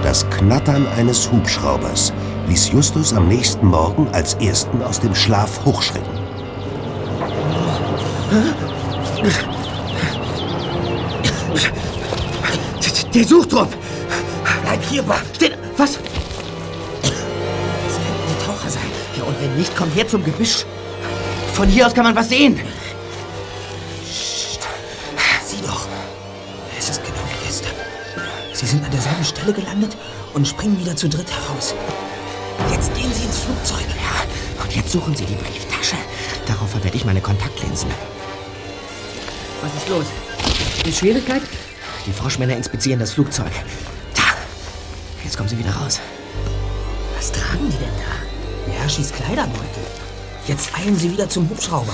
Das Knattern eines Hubschraubers ließ Justus am nächsten Morgen als Ersten aus dem Schlaf hochschrecken. Der Suchtrupp! Bleib hier, Bob! Was? Das könnten die Taucher sein. Ja, und wenn nicht, komm her zum Gebüsch. Von hier aus kann man was sehen. Psst. Sieh doch. Es ist genau wie gestern. Sie sind an derselben Stelle gelandet und springen wieder zu dritt heraus. Jetzt gehen sie ins Flugzeug. Ja, und jetzt suchen sie die Brieftasche. Darauf verwende ich meine Kontaktlinsen. Was ist los? Eine Schwierigkeit? Die Froschmänner inspizieren das Flugzeug. Da! Jetzt kommen sie wieder raus. Was tragen die denn da? Hershis Kleiderbeutel. Jetzt eilen sie wieder zum Hubschrauber.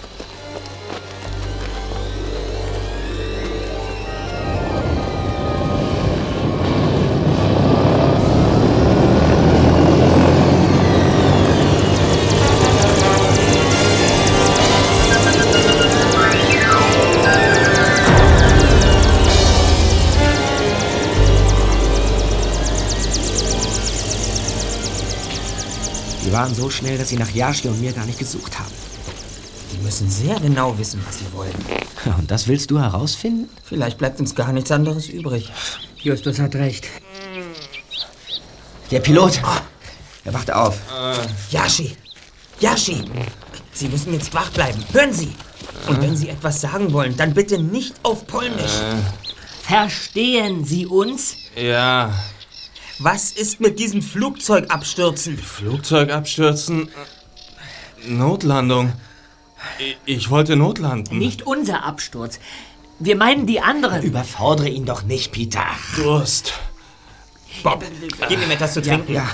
Die waren so schnell, dass sie nach Yashi und mir gar nicht gesucht haben. Die müssen sehr genau wissen, was sie wollen. Und das willst du herausfinden? Vielleicht bleibt uns gar nichts anderes übrig. Justus hat recht. Der Pilot. Er wacht auf. Yashi! Yashi! Sie müssen jetzt wach bleiben. Hören Sie! Und wenn Sie etwas sagen wollen, dann bitte nicht auf Polnisch. Verstehen Sie uns? Ja. Was ist mit diesem Flugzeugabstürzen? Flugzeugabstürzen? Notlandung. Ich wollte notlanden. Nicht unser Absturz. Wir meinen die anderen. Überfordere ihn doch nicht, Peter. Durst. Bob, gib ihm etwas zu trinken. Ja.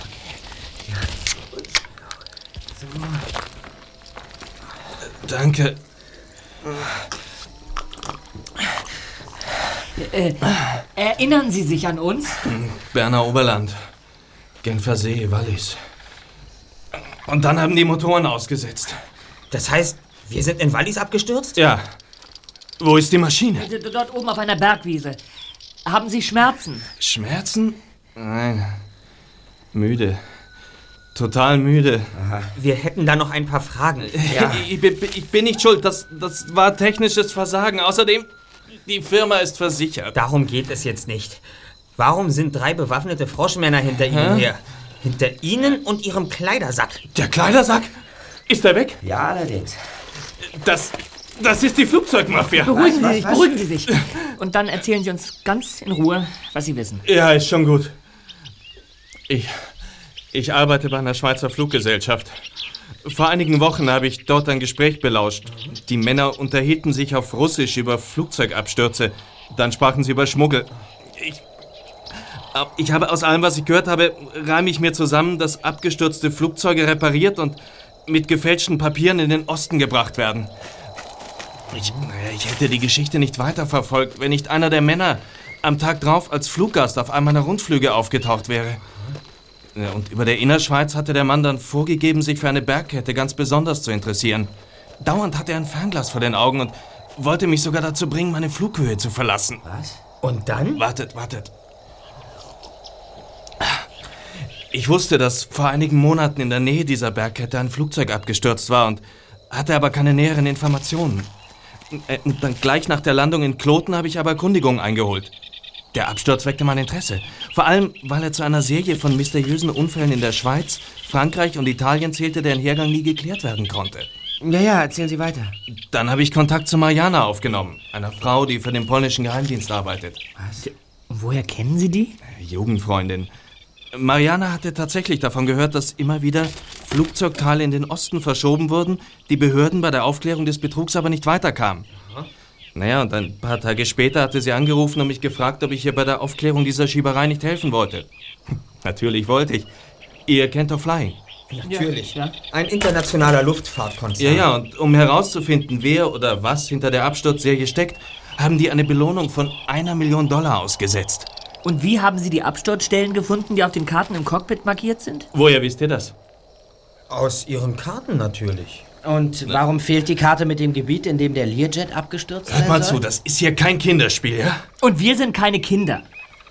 Danke. Erinnern Sie sich an uns? Berner Oberland. Genfer See, Wallis. Und dann haben die Motoren ausgesetzt. Das heißt, wir sind in Wallis abgestürzt? Ja. Wo ist die Maschine? Dort oben auf einer Bergwiese. Haben Sie Schmerzen? Schmerzen? Nein. Müde. Total müde. Aha. Wir hätten da noch ein paar Fragen. Ja. Ich bin nicht schuld. Das war technisches Versagen. Außerdem, die Firma ist versichert. Darum geht es jetzt nicht. Warum sind 3 bewaffnete Froschmänner hinter Ihnen her? Hinter Ihnen und Ihrem Kleidersack. Der Kleidersack? Ist er weg? Ja, allerdings. Das ist die Flugzeugmafia. Beruhigen Sie sich. Und dann erzählen Sie uns ganz in Ruhe, was Sie wissen. Ja, ist schon gut. Ich arbeite bei einer Schweizer Fluggesellschaft. Vor einigen Wochen habe ich dort ein Gespräch belauscht. Die Männer unterhielten sich auf Russisch über Flugzeugabstürze. Dann sprachen sie über Schmuggel. Ich habe aus allem, was ich gehört habe, reime ich mir zusammen, dass abgestürzte Flugzeuge repariert und mit gefälschten Papieren in den Osten gebracht werden. Ich hätte die Geschichte nicht weiterverfolgt, wenn nicht einer der Männer am Tag drauf als Fluggast auf einem meiner Rundflüge aufgetaucht wäre. Und über der Innerschweiz hatte der Mann dann vorgegeben, sich für eine Bergkette ganz besonders zu interessieren. Dauernd hatte er ein Fernglas vor den Augen und wollte mich sogar dazu bringen, meine Flughöhe zu verlassen. Was? Und dann? Wartet. Ich wusste, dass vor einigen Monaten in der Nähe dieser Bergkette ein Flugzeug abgestürzt war und hatte aber keine näheren Informationen. Und dann gleich nach der Landung in Kloten habe ich aber Erkundigungen eingeholt. Der Absturz weckte mein Interesse. Vor allem, weil er zu einer Serie von mysteriösen Unfällen in der Schweiz, Frankreich und Italien zählte, deren Hergang nie geklärt werden konnte. Ja, erzählen Sie weiter. Dann habe ich Kontakt zu Mariana aufgenommen, einer Frau, die für den polnischen Geheimdienst arbeitet. Was? Und woher kennen Sie die? Jugendfreundin. Mariana hatte tatsächlich davon gehört, dass immer wieder Flugzeugteile in den Osten verschoben wurden, die Behörden bei der Aufklärung des Betrugs aber nicht weiterkamen. Naja, und ein paar Tage später hatte sie angerufen und mich gefragt, ob ich ihr bei der Aufklärung dieser Schieberei nicht helfen wollte. Natürlich wollte ich. Ihr kennt doch Flying. Natürlich. Ja. Ein internationaler Luftfahrtkonzern. Ja, und um herauszufinden, wer oder was hinter der Absturzserie steckt, haben die eine Belohnung von $1 Million ausgesetzt. Und wie haben Sie die Absturzstellen gefunden, die auf den Karten im Cockpit markiert sind? Woher wisst ihr das? Aus Ihren Karten natürlich. Und warum fehlt die Karte mit dem Gebiet, in dem der Learjet abgestürzt sein soll? Hört mal zu, das ist hier kein Kinderspiel, ja? Und wir sind keine Kinder.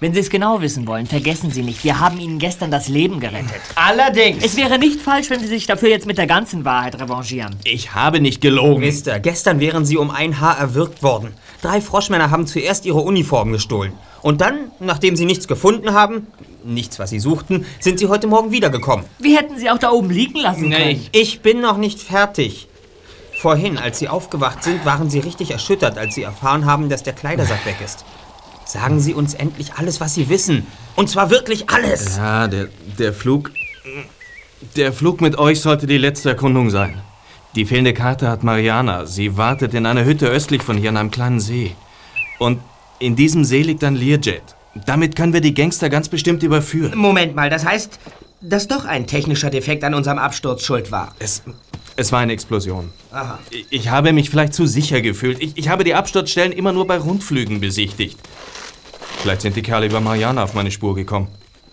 Wenn Sie es genau wissen wollen, vergessen Sie nicht, wir haben Ihnen gestern das Leben gerettet. Allerdings. Es wäre nicht falsch, wenn Sie sich dafür jetzt mit der ganzen Wahrheit revanchieren. Ich habe nicht gelogen. Mister, gestern wären Sie um ein Haar erwürgt worden. 3 Froschmänner haben zuerst Ihre Uniform gestohlen. Und dann, nachdem Sie nichts gefunden haben, nichts, was Sie suchten, sind Sie heute Morgen wiedergekommen. Wir hätten Sie auch da oben liegen lassen können. Ich bin noch nicht fertig. Vorhin, als Sie aufgewacht sind, waren Sie richtig erschüttert, als Sie erfahren haben, dass der Kleidersack weg ist. Sagen Sie uns endlich alles, was Sie wissen. Und zwar wirklich alles. Ja, der Flug... Der Flug mit euch sollte die letzte Erkundung sein. Die fehlende Karte hat Mariana. Sie wartet in einer Hütte östlich von hier an einem kleinen See. Und in diesem See liegt ein Learjet. Damit können wir die Gangster ganz bestimmt überführen. Moment mal, das heißt, dass doch ein technischer Defekt an unserem Absturz schuld war. Es war eine Explosion. Aha. Ich habe mich vielleicht zu sicher gefühlt. Ich habe die Absturzstellen immer nur bei Rundflügen besichtigt. Vielleicht sind die Kerle über Mariana auf meine Spur gekommen.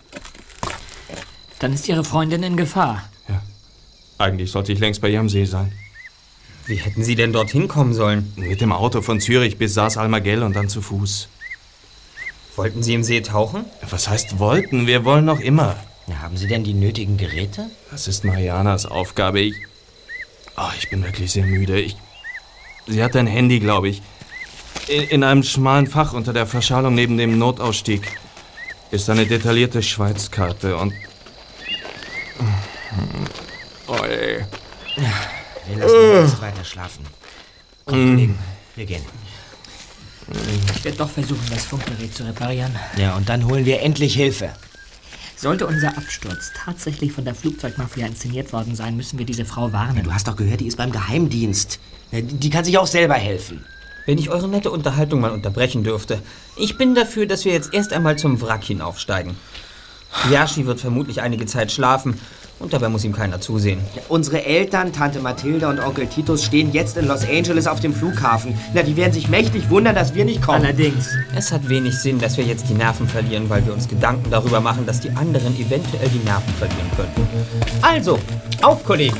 Dann ist Ihre Freundin in Gefahr. Ja. Eigentlich sollte ich längst bei ihr am See sein. Wie hätten Sie denn dorthin kommen sollen? Mit dem Auto von Zürich bis Saas-Almagell und dann zu Fuß. Wollten Sie im See tauchen? Was heißt wollten? Wir wollen noch immer. Haben Sie denn die nötigen Geräte? Das ist Marianas Aufgabe. Ich bin wirklich sehr müde. Sie hat ein Handy, glaube ich. In einem schmalen Fach unter der Verschalung neben dem Notausstieg ist eine detaillierte Schweizkarte und... Oh, ey. Wir lassen uns weiter schlafen. Kollegen, wir gehen. Ich werde doch versuchen, das Funkgerät zu reparieren. Ja, und dann holen wir endlich Hilfe. Sollte unser Absturz tatsächlich von der Flugzeugmafia inszeniert worden sein, müssen wir diese Frau warnen. Du hast doch gehört, die ist beim Geheimdienst. Die kann sich auch selber helfen. Wenn ich eure nette Unterhaltung mal unterbrechen dürfte. Ich bin dafür, dass wir jetzt erst einmal zum Wrack hinaufsteigen. Yashi wird vermutlich einige Zeit schlafen und dabei muss ihm keiner zusehen. Ja, unsere Eltern, Tante Mathilda und Onkel Titus stehen jetzt in Los Angeles auf dem Flughafen. Na, die werden sich mächtig wundern, dass wir nicht kommen. Allerdings. Es hat wenig Sinn, dass wir jetzt die Nerven verlieren, weil wir uns Gedanken darüber machen, dass die anderen eventuell die Nerven verlieren könnten. Also, auf, Kollegen!